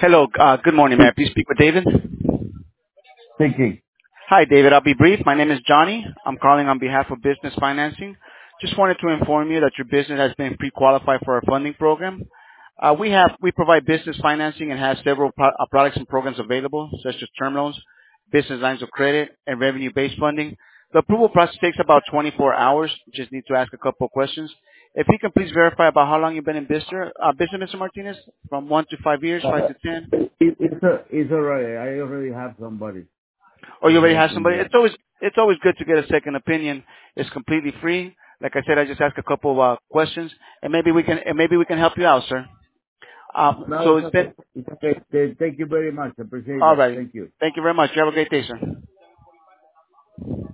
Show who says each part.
Speaker 1: Hello. Good morning. May I please speak with David?
Speaker 2: Thinking.
Speaker 1: Hi, David. I'll be brief. My name is Johnny. I'm calling on behalf of Business Financing. Just wanted to inform you that your business has been pre-qualified for our funding program. We provide business financing and have several products and programs available, such as term loans, business lines of credit, and revenue-based funding. The approval process takes about 24 hours. Just need to ask a couple of questions. If you can please verify about how long you've been in business, Mr. Martinez, from 1 to 5 years, 5 to 10.
Speaker 2: It's alright. I already have somebody
Speaker 1: Or you
Speaker 2: to
Speaker 1: already
Speaker 2: help
Speaker 1: have
Speaker 2: me
Speaker 1: somebody.
Speaker 2: there.
Speaker 1: It's always good to get a second opinion. It's completely free. Like I said, I just ask a couple of questions, and maybe we can help you out, sir.
Speaker 2: No,
Speaker 1: So
Speaker 2: it's
Speaker 1: it's been
Speaker 2: okay. It's okay. Thank you very much. I appreciate
Speaker 1: all
Speaker 2: that.
Speaker 1: right.
Speaker 2: Thank you.
Speaker 1: Thank you very much. You have a great day, sir.